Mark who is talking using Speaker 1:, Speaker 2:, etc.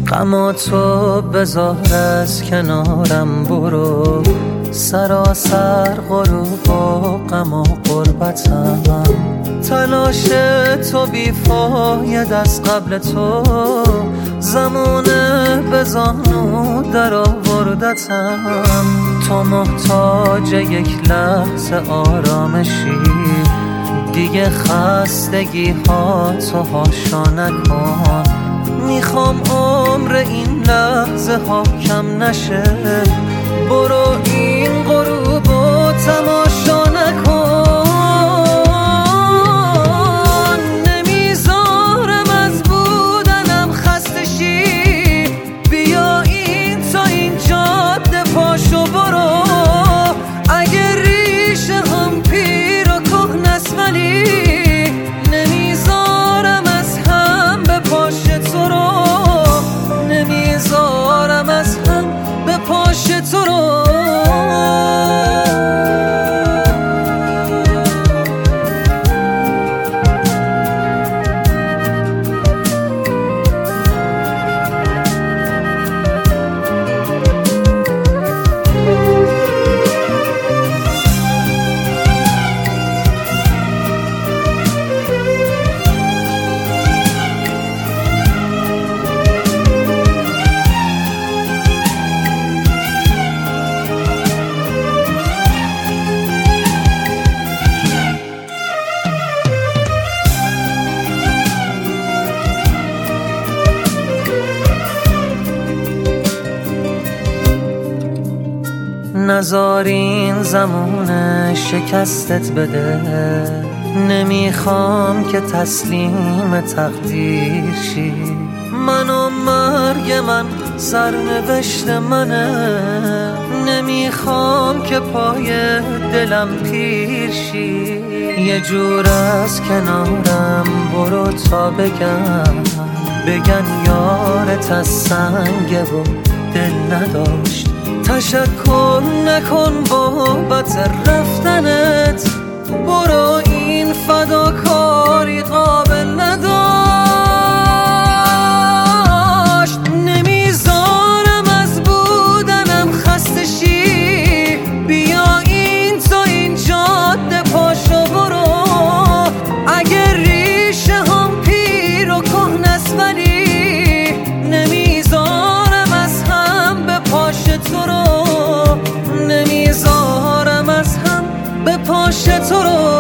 Speaker 1: غم تو بذار از کنارم برو، سراسر غروب و غم و غربتم. تلاش تو بیفاید از قبل تو، زمانه به زانو در آوردتم. تو محتاج یک لحظه آرامشی، دیگه خستگی ها تو هاشا نکن. میخوام عمر این لحظه ها کم نشه، برو این غروب و تماشا نکن. نمیذارم از بودنم خسته شی، بیا این تا این جاده پاشو برو. اگه ریشه هم پیر و کهنست ولی نمیذارم از هم به پاش تو رو، نمیذارم از هم به پاش تو رو. نذار این زمونه شکستت بده، نمیخوام که تسلیم تقدیر شی. من و مرگ من سرنوشت منه، نمیخوام که پای دلم پیر شی. یه جور از کنارم برو تا بگن یارت از سنگه و دل نداشت. تشکر نکن بابت رفتنت، برو این فداکاری قابل نداشت. نمیذارم از بودنم خسته شی، بیا این تا این جاده پاشو برو. اگه ریشه هم پیر و کهنست ولی نمیذارم از هم به پاش تو رو، نمیذارم از هم به پاش تو رو.